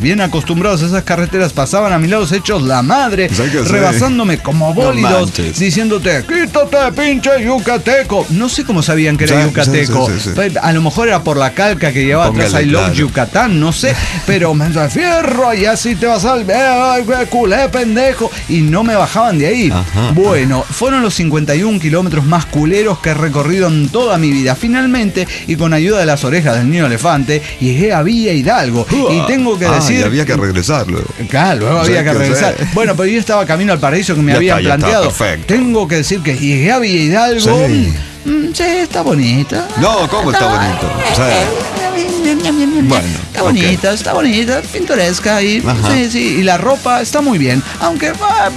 bien acostumbrados a esas carreteras, pasaban a mi lado hechos la madre, que rebasándome sí. como bólidos, no diciéndote, quítate pinche yucateco. No sé cómo sabían que era sí, yucateco. Sí, sí, sí. A lo mejor era por la calca que llevaba Póngale, atrás I Love claro. Yucatán, no sé, pero me da fierro y así te vas al ay, culé, pendejo. Y no me bajaban de ahí. Ajá, bueno, ajá. fueron los cincuenta y un kilómetros más culeros que he recorrido en toda mi vida. Finalmente, y con ayuda de las orejas del niño elefante, llegué a Villa Hidalgo. Uh, y tengo que ah, decir... Y había que regresar luego. Claro, luego había que, que regresar. Sé. Bueno, pero yo estaba camino al paraíso que me ya habían está, planteado. Está, tengo que decir que llegué a Villa Hidalgo. Sí, mm, sí está bonita. No, ¿cómo está, está bonito? O sea, bueno, está bonita, okay. está bonita, pintoresca y sí, sí, y la ropa está muy bien, aunque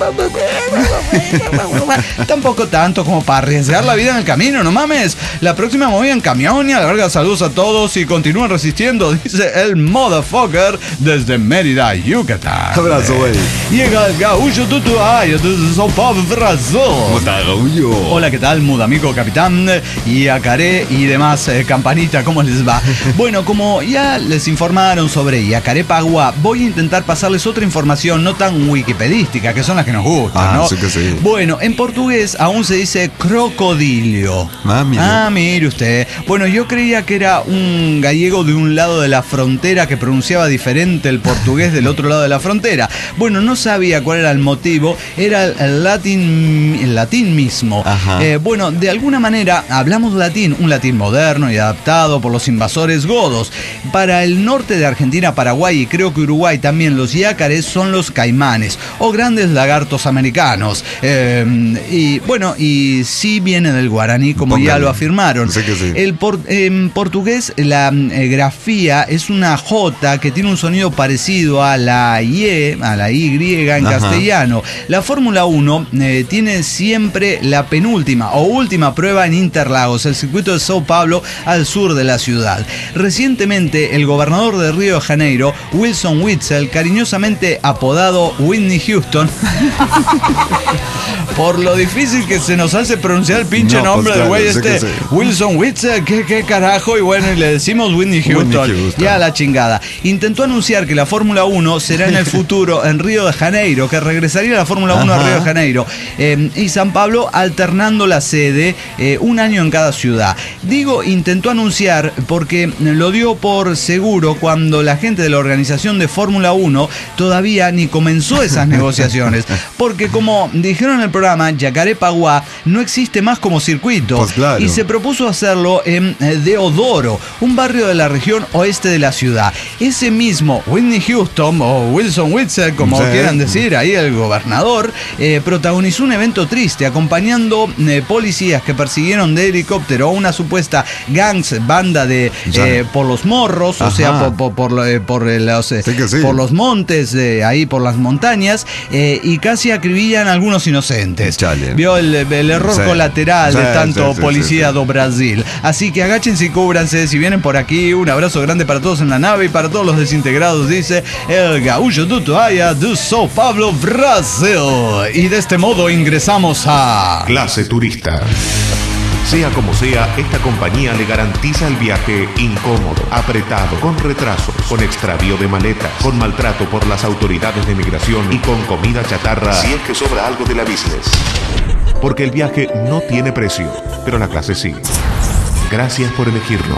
tampoco tanto como para arriesgar la vida en el camino, no mames. La próxima me voy en camión y a la verga, saludos a todos y continúan resistiendo, dice el motherfucker desde Mérida, Yucatán. Abrazo, güey. Llega el gaúcho tutuayo desde Sao Paulo, Brasil. Hola, ¿qué tal, mudamico capitán? Y Yacaré y demás, eh, campanita, ¿cómo les va? Bueno, como ya les informaron sobre Yacaré-Paguá, voy a intentar pasarles otra información no tan wikipedística, que son las que nos gustan, ah, ¿no? Sí que sí. Bueno, en portugués aún se dice crocodilio. Ah, mire. Ah, mire usted. Bueno, yo creía que era un gallego de un lado de la frontera que pronunciaba diferente el portugués del otro lado de la frontera. Bueno, no sabía cuál era el motivo, era el latín, el latín mismo. Eh, bueno, de alguna manera hablamos latín, un latín moderno y adaptado por los invasores godos. Para el norte de Argentina, Paraguay y creo que Uruguay también, los yacarés son los caimanes o grandes lagartos americanos. Eh, y bueno, y sí viene del guaraní, como Póngale. ya lo afirmaron. Sí que sí. El por, en portugués la eh, grafía es una J que tiene un sonido parecido a la Y, a la Y en Ajá. castellano. La Fórmula uno eh, tiene siempre la penúltima o última prueba en Interlagos, el circuito de Sao Paulo al sur de la ciudad. Recientemente, el gobernador de Río de Janeiro, Wilson Witzel, cariñosamente apodado Whitney Houston, por lo difícil que se nos hace pronunciar el pinche no, nombre pues, del güey este, sí. Wilson Witzel, ¿qué, qué carajo, y bueno, y le decimos Whitney Houston, Whitney Houston, ya la chingada. Intentó anunciar que la Fórmula uno será en el futuro en Río de Janeiro, que regresaría la Fórmula uno a Río de Janeiro, eh, y San Pablo alternando la sede, eh, un año en cada ciudad. Digo, intentó anunciar porque lo dio por seguro cuando la gente de la organización de Fórmula uno todavía ni comenzó esas negociaciones, porque como dijeron en el programa, Yacaré-Paguá no existe más como circuito, pues claro. y se propuso hacerlo en Deodoro, un barrio de la región oeste de la ciudad. Ese mismo Whitney Houston o Wilson Witzel, como sí. quieran decir, ahí el gobernador, eh, protagonizó un evento triste acompañando eh, policías que persiguieron de helicóptero a una supuesta gangs, banda de eh, por los morros, Ajá. o sea, por, por, por, eh, por, los, eh, sí sí. por los montes, eh, ahí por las montañas, eh, y casi acribillan a algunos inocentes. Chale. Vio el, el error sí. colateral sí, de tanto sí, sí, policía sí, sí. do Brasil. Así que agáchense y cúbranse si vienen por aquí. Un abrazo grande para todos en la nave y para todos los desintegrados, dice el gaúcho do Toalla de Sao Paulo, Brasil. Y de este modo ingresamos a Clase Turista. Sea como sea, esta compañía le garantiza el viaje incómodo, apretado, con retrasos, con extravío de maletas, con maltrato por las autoridades de migración y con comida chatarra si es que sobra algo de la business. Porque el viaje no tiene precio, pero la clase sí. Gracias por elegirnos.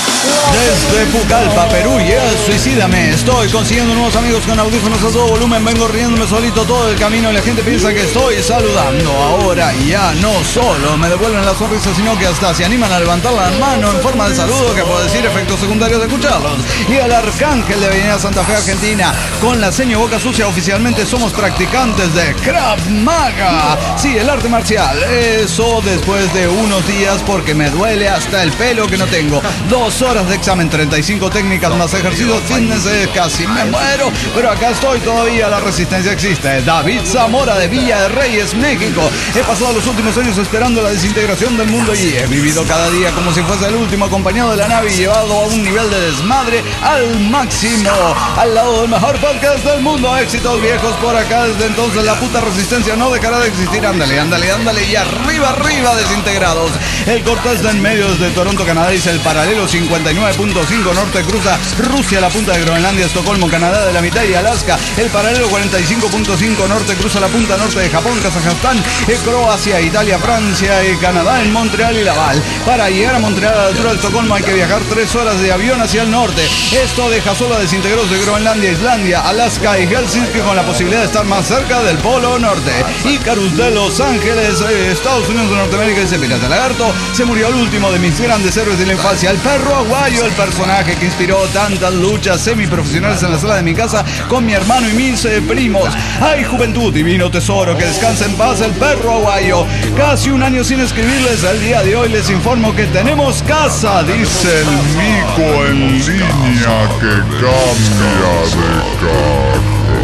Desde Pucallpa, Perú, y el Suicídame. Estoy consiguiendo nuevos amigos con audífonos a todo volumen. Vengo riéndome solito todo el camino y la gente piensa que estoy saludando. Ahora ya no solo me devuelven la sonrisa, sino que hasta se animan a levantar la mano en forma de saludo, que puedo decir efectos secundarios de escucharlos. Y el Arcángel de Avenida Santa Fe, Argentina, con la seña boca sucia. Oficialmente somos practicantes de Krav Maga. Sí, el arte marcial. Eso después de unos días, porque me duele hasta el pelo que no tengo. Dos horas de examen, treinta y cinco técnicas más ejercicios fitness, eh, casi me muero, pero acá estoy todavía, la resistencia existe. David Zamora de Villa de Reyes, México. He pasado los últimos años esperando la desintegración del mundo y he vivido cada día como si fuese el último, acompañado de la nave y llevado a un nivel de desmadre al máximo, al lado del mejor podcast del mundo. Éxitos viejos por acá, desde entonces la puta resistencia no dejará de existir. Ándale, ándale, ándale, y arriba, arriba, desintegrados. El Cortés de en medio desde Toronto, Canadá, dice el paralelo cincuenta y nueve nueve punto cinco norte cruza Rusia, la punta de Groenlandia, Estocolmo, Canadá de la mitad y Alaska. El paralelo cuarenta y cinco punto cinco norte cruza la punta norte de Japón, Kazajstán, eh, Croacia, Italia, Francia y eh, Canadá en Montreal y Laval. Para llegar a Montreal a la altura de Estocolmo hay que viajar tres horas de avión hacia el norte. Esto deja solo a desintegrados de Groenlandia, Islandia, Alaska y Helsinki con la posibilidad de estar más cerca del Polo Norte. Icarus de Los Ángeles, eh, Estados Unidos de Norteamérica, dice Pirata Lagarto. Se murió el último de mis grandes héroes de la infancia, el perro aguayo, el personaje que inspiró tantas luchas semiprofesionales en la sala de mi casa con mi hermano y mis eh, primos. ¡Ay, juventud, divino tesoro, que descansa en paz el perro aguayo! Casi un año sin escribirles, el día de hoy les informo que tenemos casa, dice el mico en línea que cambia de carro.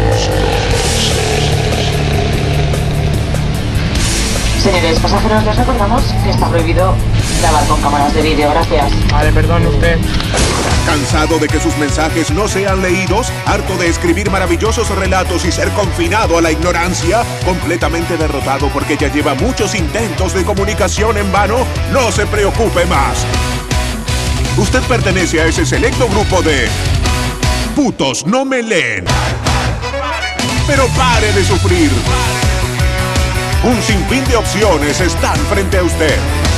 Señores pasajeros, les recordamos que está prohibido grabar con cámaras de vídeo. Gracias. Vale, perdón usted. ¿Cansado de que sus mensajes no sean leídos? ¿Harto de escribir maravillosos relatos y ser confinado a la ignorancia? ¿Completamente derrotado porque ya lleva muchos intentos de comunicación en vano? No se preocupe más. Usted pertenece a ese selecto grupo de putos no me leen. Pero pare de sufrir. Un sinfín de opciones están frente a usted.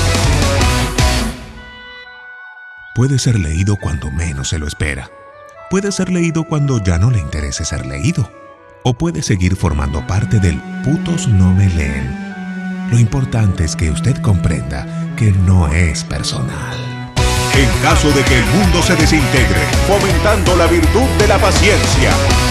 Puede ser leído cuando menos se lo espera. Puede ser leído cuando ya no le interese ser leído. O puede seguir formando parte del putos no me leen. Lo importante es que usted comprenda que no es personal. En caso de que el mundo se desintegre, fomentando la virtud de la paciencia.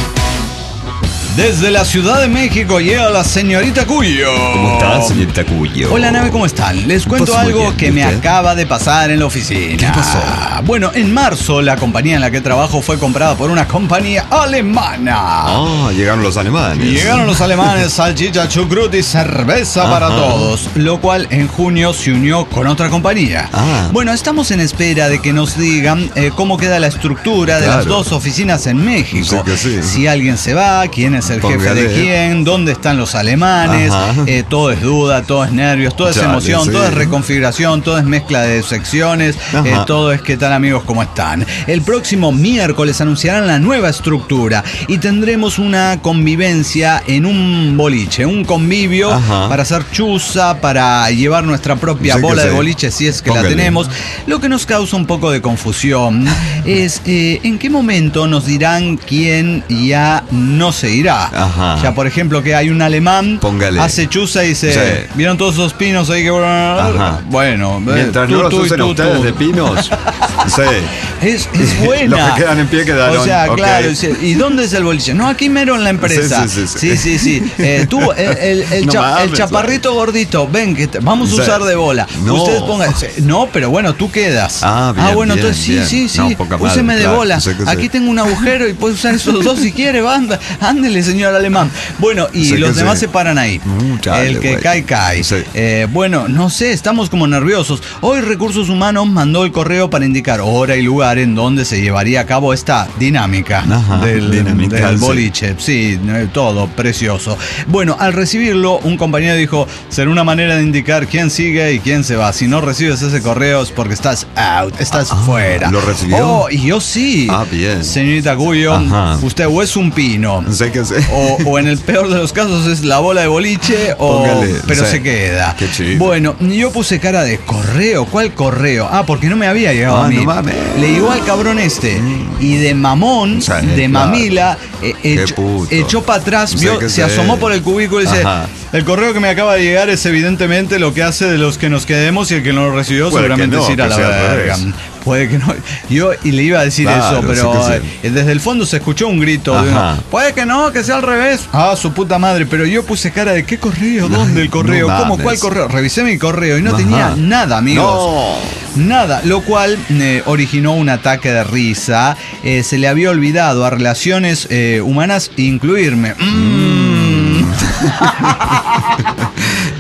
Desde la Ciudad de México llega la señorita Cuyo. ¿Cómo estás, señorita Cuyo? Hola, nave, ¿cómo están? Les cuento Pues muy algo bien, que ¿y me usted? acaba de pasar en la oficina. ¿Qué pasó? Bueno, en marzo la compañía en la que trabajo fue comprada por una compañía alemana. Ah, llegaron los alemanes. Llegaron los alemanes, salchicha, chucrut y cerveza Ajá. para todos, lo cual en junio se unió con otra compañía. Ah. Bueno, estamos en espera de que nos digan eh, cómo queda la estructura de Claro. las dos oficinas en México. Sí que sí. Si alguien se va, quién es el jefe Póngale. de quién, dónde están los alemanes, Ajá. eh, todo es duda, todo es nervios, todo es Chale, emoción, sí. todo es reconfiguración, todo es mezcla de secciones, Ajá. eh, todo es qué tal amigos, cómo están. El próximo miércoles anunciarán la nueva estructura y tendremos una convivencia en un boliche, un convivio Ajá. para hacer chuza, para llevar nuestra propia Sí que bola de sí. boliche si es que Póngale. la tenemos. Lo que nos causa un poco de confusión es eh, en qué momento nos dirán quién ya no se irá. Ajá. Ya por ejemplo que hay un alemán, Póngale. hace chuza y dice, Sí. ¿vieron todos esos pinos ahí que... Ajá. Bueno, Mientras tú, no los tú y usen tú, ustedes tú. de pinos. Sí. Es, es buena. Los que quedan en pie quedaron. O sea, Ok. claro. dice, ¿y dónde es el boliche? No, aquí mero en la empresa. Sí, sí, sí, sí. sí. sí, sí. Eh, tú, el, el, el No cha- mames, el chaparrito gordito, ven, que te- vamos a Sí. usar de bola. No. Ustedes pongan... No, pero bueno, tú quedas. Ah, bien, bueno, bien, entonces sí, bien. sí, sí. No, poca madre, Úseme de claro, bola. sé que sí. Aquí tengo un agujero y puedes usar esos dos si quiere, banda. Ándele, señor alemán. Bueno, y Sé que los demás sí. se paran ahí. Mm, chale, el que güey. cae, cae. Sí. Eh, bueno, no sé, estamos como nerviosos. Hoy Recursos Humanos mandó el correo para indicar hora y lugar en donde se llevaría a cabo esta dinámica Ajá, del, dinámica, del sí. boliche. Sí, eh, todo precioso. Bueno, al recibirlo, un compañero dijo, será una manera de indicar quién sigue y quién se va. Si no recibes ese correo es porque estás out, estás Ah, fuera. ¿lo recibió? Oh, y yo sí. Ah, bien. Señorita Cuyo, Ajá. usted o es un pino. Sé que sí. O, o en el peor de los casos es la bola de boliche, o, Póngale, pero sí. se queda. Qué chido. Bueno, yo puse cara de correo. ¿Cuál correo? Ah, porque no me había llegado Ah, a mí. no mames. Le llegó al cabrón este. Y de mamón, Sí, de claro. mamila, eh, Qué echó, puto. echó para atrás, Sé vio, que se sé. asomó por el cubículo y dice: Ajá. el correo que me acaba de llegar es evidentemente lo que hace de los que nos quedemos, y el que no lo recibió Puede seguramente que no, es ir a que la sea al verga. revés. Puede que no. Yo y le iba a decir Claro, eso, pero sí que sí. eh, desde el fondo se escuchó un grito de Ajá. uno. Puede que no, que sea al revés. Ah, su puta madre. Pero yo puse cara de ¿qué correo? ¿Dónde el correo? No ¿Cómo? mames. ¿Cuál correo? Revisé mi correo y no Ajá. tenía nada, amigos. No. Nada, lo cual eh, originó un ataque de risa. Eh, se le había olvidado a relaciones eh, humanas incluirme. Mm.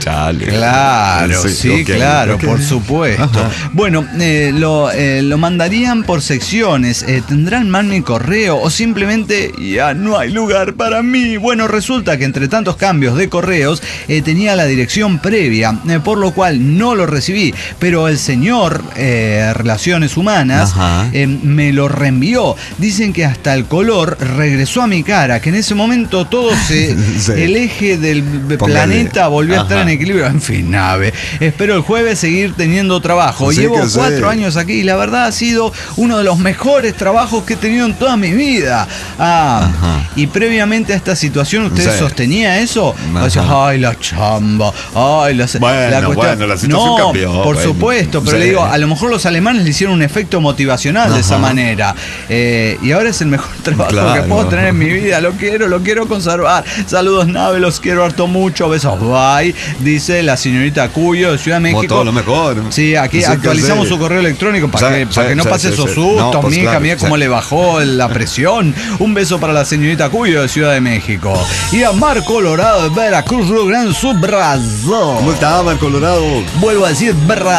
chale. Claro, sí, okay, claro, okay. por supuesto. Ajá. Bueno, eh, lo, eh, lo mandarían por secciones. Eh, ¿Tendrán mal mi correo o simplemente ya no hay lugar para mí? Bueno, resulta que entre tantos cambios de correos eh, tenía la dirección previa, eh, por lo cual no lo recibí. Pero el señor eh, Relaciones Humanas eh, me lo reenvió. Dicen que hasta el color regresó a mi cara, que en ese momento todo se, sí. el eje del Póngale. planeta volvió Ajá. a estar en equilibrio. En fin, nave. Espero el jueves seguir teniendo trabajo. Sí, Llevo que sí. cuatro años aquí y la verdad ha sido uno de los mejores trabajos que he tenido en toda mi vida. Ah, Ajá. y previamente a esta situación, ¿usted Sí. sostenía eso? Ajá. O sea, ay, la chamba, ay, la, Bueno, la cuestión. bueno, la situación no, cambió, por bueno. supuesto, pero Sí. le digo, a lo mejor los alemanes le hicieron un efecto motivacional de Ajá. esa manera. Eh, y ahora es el mejor trabajo Claro. que puedo tener en mi vida. Lo quiero, lo quiero conservar. Saludos, nave, los quiero harto mucho. Besos, bye. Dice la señorita Cuyo de Ciudad de Como México. todo lo mejor. Sí, aquí Sí, que actualizamos sí. su correo electrónico para Sí, que, sí, para que no sí, pase sí, esos sí. sustos. No, pues Mi hija, claro, mira sí. cómo le bajó la presión. Un beso para la señorita Cuyo de Ciudad de México. Y a Mar Colorado de Veracruz, Río Grande, su Brasil. ¿Cómo estaba el Colorado? Vuelvo a decir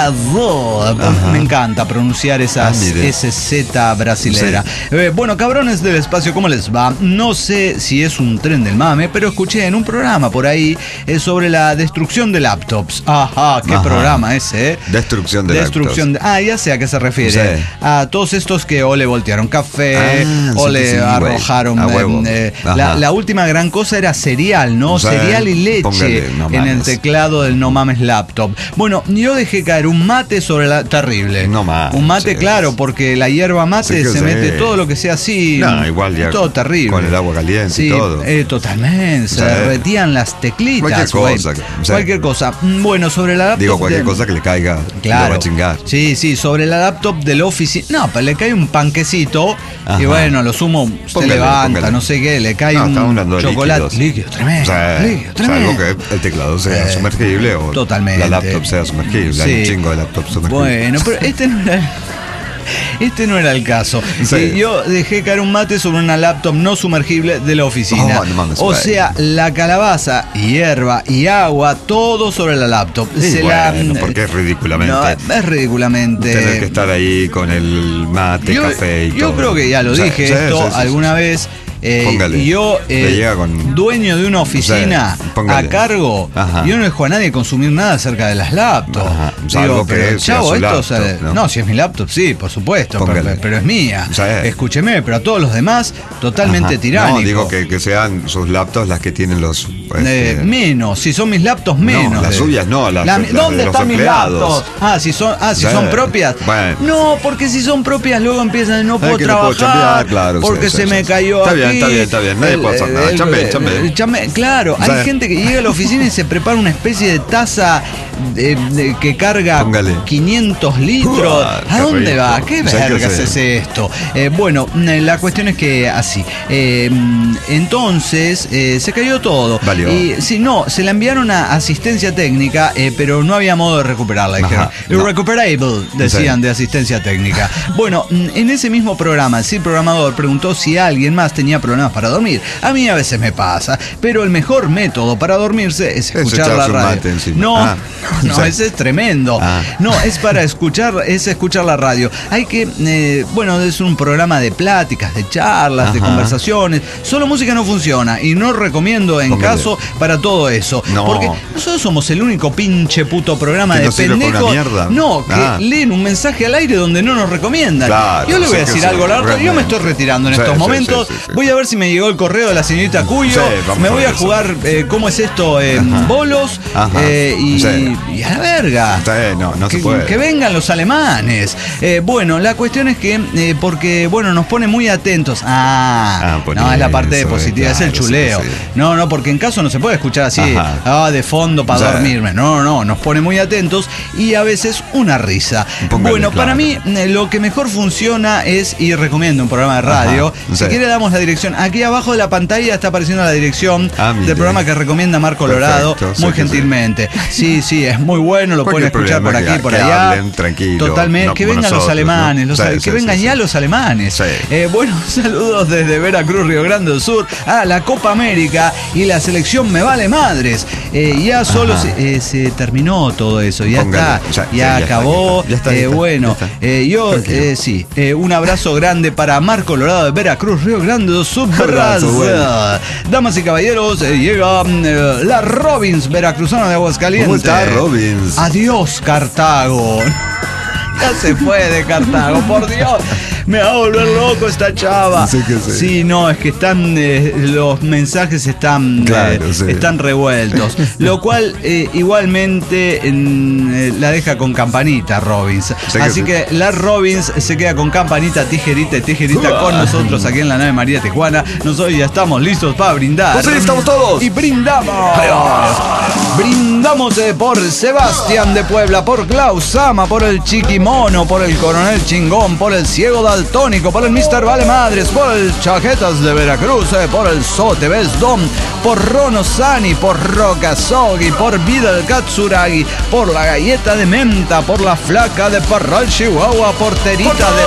Brasil. Ajá. Me encanta pronunciar esas Ah, mire. ese zeta brasilera. Eh, bueno, cabrones del espacio, ¿cómo les va? No sé si es un tren del mame, pero escuché en un programa por ahí eh, sobre la destrucción de laptops. Ajá, qué Ajá. programa ese, ¿eh? Destrucción de Destrucción de, ah, ya sé a qué se refiere. Sí. A todos estos que o le voltearon café, Ah, o sí, le sí, güey. arrojaron. A huevo. eh, Ajá. la, la última gran cosa era cereal, ¿no? Sí, Cereal y leche póngale, no en el mames. teclado del No Mames Laptop. Bueno, yo dejé caer un mate sobre la. Terrible. No mames. Un mate, claro, porque la hierba mate Sí que se sí. mete todo lo que sea así. No, igual ya Todo terrible. con el agua caliente Sí, y todo. eh, totalmente. Se Sí. derretían las teclitas. Cualquier güey. cosa, sí. Cualquier cosa. Mm, Bueno, sobre la laptop. Digo, cualquier de- cosa que le caiga, Claro. lo va a chingar. Sí, sí, sobre la laptop del Office. No, pero le cae un panquecito Ajá. y bueno, lo sumo, se Póngale, levanta, póngale. no sé qué, le cae No, estamos hablando un de chocolate líquidos. líquido, tremendo, O sea, líquido, tremendo. salvo que el teclado sea Eh, sumergible o totalmente. la laptop sea sumergible. Hay un Sí. chingo de laptops sumergibles. Bueno, pero este no era. Este no era el caso. Sí. Eh, yo dejé caer un mate sobre una laptop no sumergible de la oficina. Oh, no mames, o güey. sea, la calabaza, hierba y agua, todo sobre la laptop. Y Se bueno, la, porque es ridículamente. No, es ridículamente. Tener que estar ahí con el mate, yo, café y yo todo. creo que ya lo Sí, dije sí, esto sí, sí, alguna sí. vez. Eh, Póngale. yo, Le eh, llega con- dueño de una oficina Sí, póngale. a cargo, Ajá. yo no dejo a nadie consumir nada acerca de las laptops. Ajá, salvo que pero, sea chavo, su esto, laptop, o sea, ¿no? no, si es mi laptop, sí, por supuesto, pero, Póngale. pero es mía. Sí. Escúcheme, pero a todos los demás, totalmente Ajá. tiránico. No, digo que, que sean sus laptops las que tienen los. Eh, este, menos, si son mis laptops, menos. las de- suyas no, las- La- las de ¿Dónde los están mis empleados? laptops? Ah, si son, ah, si Sí. son propias. Bueno. No, porque si son propias luego empiezan, no puedo que no puedo trabajar, chambear, claro, porque sí, se sí, me sí. cayó Está aquí. bien, está bien, está bien, nadie puede hacer nada. Chambe, chambe. el chambe- Claro, Sí. hay gente que llega a la oficina y se prepara una especie de taza de- de- que carga Póngale. quinientos litros. Uah, ¿A qué dónde rico. va? ¿Qué O sea, que vergas se- es esto? Eh, bueno, eh, la cuestión es que así. Eh, entonces, eh, se cayó todo. Valió. Y si no, se la enviaron a asistencia técnica, eh, pero no había modo de recuperarla. Dijeron, Ajá, no. irrecuperable, decían Sí. de asistencia técnica. Bueno, mm, en ese mismo programa, el programador preguntó si alguien más tenía problemas para dormir. A mí a veces me pasa, pero el mejor método para dormirse es escuchar echarse la un radio. mate encima. No, Ah, no, sí. ese es tremendo. Ah. No, es para escuchar, es escuchar la radio. Hay que, eh, bueno, es un programa de pláticas, de charlas, de Ajá. conversaciones. Solo música no funciona y no recomiendo en Póngale. caso para todo eso. No. Porque nosotros somos el único pinche puto programa ¿Que de no sirve para una pendejos. mierda? No, que Ah. leen un mensaje al aire donde no nos recomiendan. Claro, yo le voy sí a que decir sí, algo, la verdad, yo me realmente. estoy retirando en Sí, estos sí, momentos. sí, sí, sí. Voy a ver si me llegó el correo de la señorita Cuyo. Sí, vamos me a voy ver a eso. jugar, eh, ¿cómo es esto? En Ajá. bolos. Ajá. eh, y, Sí. y a la verga. Sí, no, no que, se puede. que vengan los alemanes. Eh, bueno, la cuestión es que, eh, porque, bueno, nos pone muy atentos. Ah, Ah, pues no, es la eso, parte positiva, es el claro, sí, chuleo. sí. No, no, porque en caso no se puede escuchar así, Ajá. ah, de fondo para Sí. dormirme. No, no, nos pone muy atentos y a veces una risa. Póngale, bueno, para claro. mí, eh, lo que mejor funciona es, y recomiendo un programa de radio. Ajá, Si sí. quiere, damos la dirección. Aquí abajo de la pantalla está apareciendo la dirección Ah, mire. del programa que recomienda Marco Colorado, Perfecto, muy sí que sí. gentilmente. Sí, sí, es muy bueno, lo pueden Cualquier escuchar por problema aquí, que- por que allá. hablen tranquilo, Totalmente, no que como vengan los nosotros, alemanes, ¿no? los Sí, ale- que sí, vengan sí, ya sí. los alemanes. Sí. Eh, bueno, saludos desde Veracruz, Río Grande do Sur, a la Copa América y la selección sección Me Vale Madres. Eh, ya solo se, eh, se terminó todo eso, ya Póngale, está, ya, ya, ya, ya acabó. está, ya está, ya eh, está, bueno, ya está. eh, yo eh, sí, eh, un abrazo grande para Mar Colorado de Veracruz, Río Grande do Sul, Abrazo, bueno. Damas y caballeros, eh, llega eh, la Robins, veracruzana de Aguascalientes. ¿Cómo está, Robins? Adiós, Cartago. Ya se fue de Cartago, por Dios. Me va a volver loco esta chava. Sí que sí. Sí, no, es que están, eh, los mensajes están, Claro, eh, sí. están revueltos. Lo cual eh, igualmente en, eh, la deja con campanita, Robins. Sí que Así sí. que la Robins se queda con campanita, tijerita y tijerita con nosotros aquí en la nave María Tijuana. Nosotros ya estamos listos para brindar. Pues sí, estamos todos. Y brindamos. Brindamos eh, por Sebastián de Puebla, por Klaus Sama, por el Chiquimono, por el Coronel Chingón, por el Ciego Daltónico, por el mister Vale Madres, por el Chaquetas de Veracruz, eh, por el Sote Besdom, por Rono Sani, por Roca Sogi, por Vidal Katsuragi, por la Galleta de Menta, por la Flaca de Parral Chihuahua, por Terita de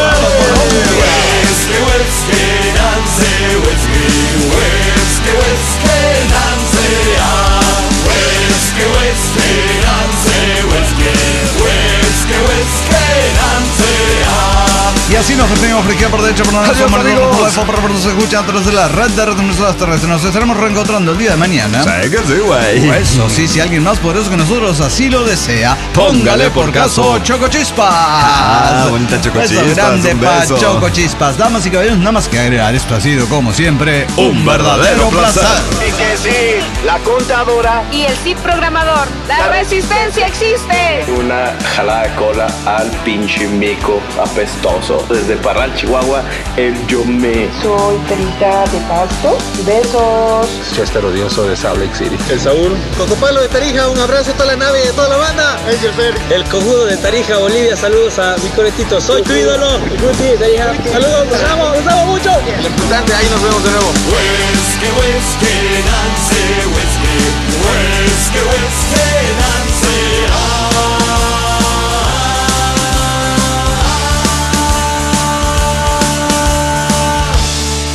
Y así nos despedimos por izquierda, por derecha, por la Adiós, derecha, por la amigos. por la por por nos escucha a través de la red de redes terrestres. Nos estaremos reencontrando el día de mañana. Sí que sí, güey. Eso sí, si alguien más poderoso que nosotros así lo desea, póngale por caso Choco Chispas. Ah, bonita Choco Beso Chispas, grande un pa' beso. Choco Chispas. Damas y caballeros, nada más que agregar, esto ha sido como siempre un verdadero placer. Y que sí, la contadora. Y el Cid programador. La resistencia existe. Una jalada de cola al pinche mico apestoso. Desde Parral, Chihuahua, el Yomé. Soy Terita de Pasto. Besos. Chester odioso de Salt Lake City. El Saúl. Cocopalo de Tarija, un abrazo a toda la nave y a toda la banda. El Jeffer. El cojudo de Tarija, Bolivia, saludos a mi conectito. Soy tu ídolo. El Guti de Tarija. Saludos, los amo, los amo mucho. El importante, ahí nos vemos de nuevo.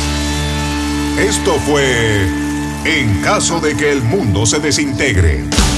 Esto fue En caso de que el mundo se desintegre.